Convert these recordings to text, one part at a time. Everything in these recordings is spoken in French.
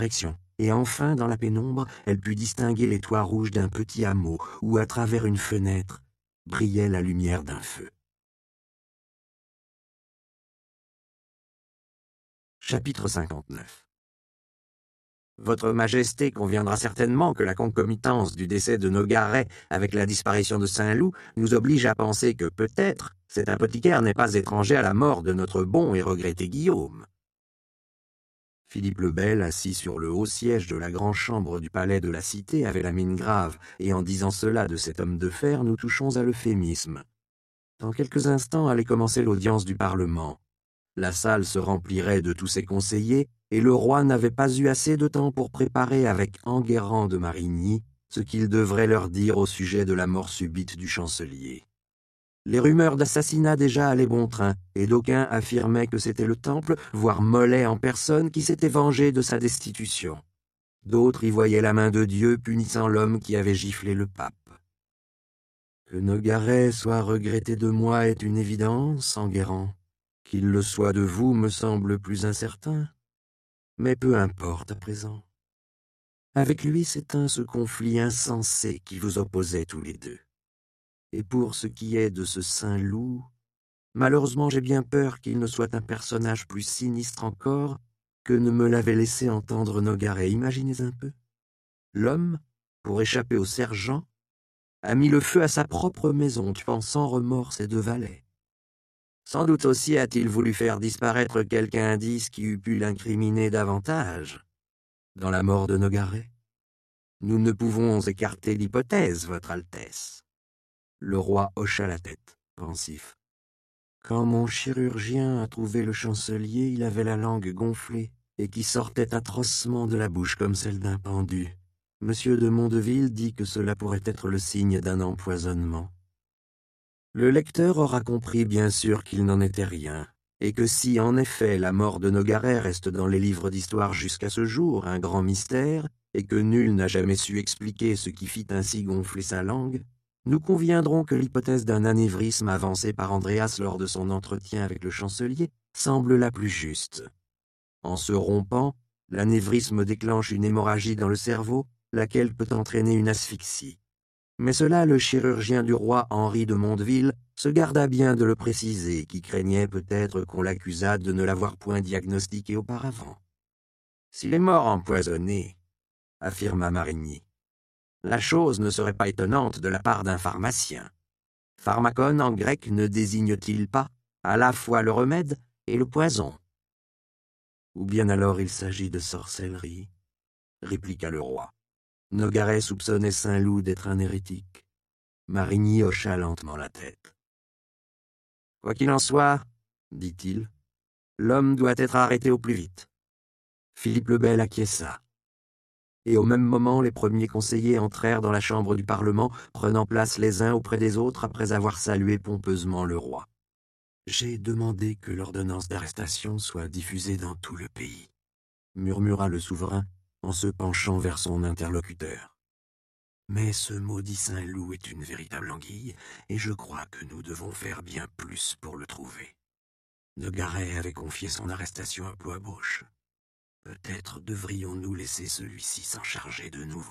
direction, et enfin, dans la pénombre, elle put distinguer les toits rouges d'un petit hameau où, à travers une fenêtre, brillait la lumière d'un feu. Chapitre 59. Votre Majesté conviendra certainement que la concomitance du décès de Nogaret avec la disparition de Saint-Loup nous oblige à penser que peut-être cet apothicaire n'est pas étranger à la mort de notre bon et regretté Guillaume. Philippe le Bel, assis sur le haut siège de la grande chambre du palais de la Cité, avait la mine grave, et en disant cela de cet homme de fer, nous touchons à l'euphémisme. Dans quelques instants allait commencer l'audience du Parlement. La salle se remplirait de tous ses conseillers, et le roi n'avait pas eu assez de temps pour préparer avec Enguerrand de Marigny ce qu'il devrait leur dire au sujet de la mort subite du chancelier. Les rumeurs d'assassinat déjà allaient bon train, et d'aucuns affirmaient que c'était le Temple, voire Mollet en personne, qui s'était vengé de sa destitution. D'autres y voyaient la main de Dieu punissant l'homme qui avait giflé le pape. Que Nogaret soit regretté de moi est une évidence, Enguerrand. Qu'il le soit de vous me semble plus incertain. Mais peu importe à présent. Avec lui s'éteint ce conflit insensé qui vous opposait tous les deux. Et pour ce qui est de ce Saint-Loup, malheureusement j'ai bien peur qu'il ne soit un personnage plus sinistre encore que ne me l'avait laissé entendre Nogaret. Imaginez un peu. L'homme, pour échapper au sergent, a mis le feu à sa propre maison, tuant sans remords ses 2 valets. Sans doute aussi a-t-il voulu faire disparaître quelque indice qui eût pu l'incriminer davantage. Dans la mort de Nogaret, nous ne pouvons écarter l'hypothèse, Votre Altesse. Le roi hocha la tête, pensif. Quand mon chirurgien a trouvé le chancelier, il avait la langue gonflée et qui sortait atrocement de la bouche comme celle d'un pendu. Monsieur de Mondeville dit que cela pourrait être le signe d'un empoisonnement. Le lecteur aura compris bien sûr qu'il n'en était rien, et que si en effet la mort de Nogaret reste dans les livres d'histoire jusqu'à ce jour un grand mystère, et que nul n'a jamais su expliquer ce qui fit ainsi gonfler sa langue, nous conviendrons que l'hypothèse d'un anévrisme avancée par Andreas lors de son entretien avec le chancelier semble la plus juste. En se rompant, l'anévrisme déclenche une hémorragie dans le cerveau, laquelle peut entraîner une asphyxie. Mais cela, le chirurgien du roi Henri de Mondeville se garda bien de le préciser, qui craignait peut-être qu'on l'accusât de ne l'avoir point diagnostiqué auparavant. « S'il est mort empoisonné, » affirma Marigny, « la chose ne serait pas étonnante de la part d'un pharmacien. Pharmacon en grec ne désigne-t-il pas à la fois le remède et le poison ?»« Ou bien alors il s'agit de sorcellerie, » répliqua le roi. Nogaret soupçonnait Saint-Loup d'être un hérétique. Marigny hocha lentement la tête. « Quoi qu'il en soit, dit-il, l'homme doit être arrêté au plus vite. » Philippe le Bel acquiesça. Et au même moment, les premiers conseillers entrèrent dans la chambre du Parlement, prenant place les uns auprès des autres après avoir salué pompeusement le roi. « J'ai demandé que l'ordonnance d'arrestation soit diffusée dans tout le pays, » murmura le souverain en se penchant vers son interlocuteur. « Mais ce maudit Saint-Loup est une véritable anguille, et je crois que nous devons faire bien plus pour le trouver. Nogaret avait confié son arrestation à Ploibauche. Peut-être devrions-nous laisser celui-ci s'en charger de nouveau. »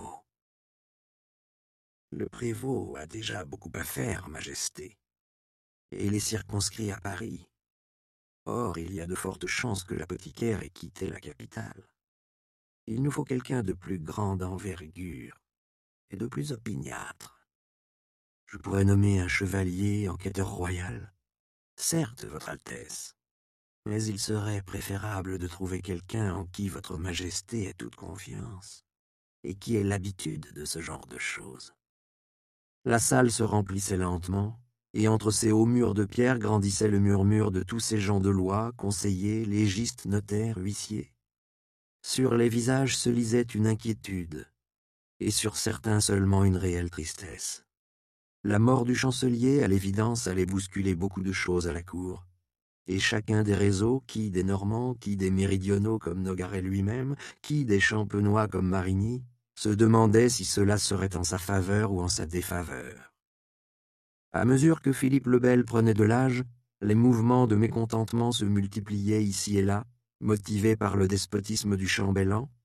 « Le prévôt a déjà beaucoup à faire, Majesté, et il est circonscrit à Paris. Or, il y a de fortes chances que l'apothicaire ait quitté la capitale. Il nous faut quelqu'un de plus grande envergure et de plus opiniâtre. Je pourrais nommer un chevalier enquêteur royal. Certes, Votre Altesse, mais il serait préférable de trouver quelqu'un en qui Votre Majesté ait toute confiance et qui ait l'habitude de ce genre de choses. » La salle se remplissait lentement, et entre ces hauts murs de pierre grandissait le murmure de tous ces gens de loi, conseillers, légistes, notaires, huissiers. Sur les visages se lisait une inquiétude, et sur certains seulement une réelle tristesse. La mort du chancelier, à l'évidence, allait bousculer beaucoup de choses à la cour, et chacun des réseaux, qui des Normands, qui des Méridionaux comme Nogaret lui-même, qui des Champenois comme Marigny, se demandait si cela serait en sa faveur ou en sa défaveur. À mesure que Philippe le Bel prenait de l'âge, les mouvements de mécontentement se multipliaient ici et là, motivés par le despotisme du chambellan,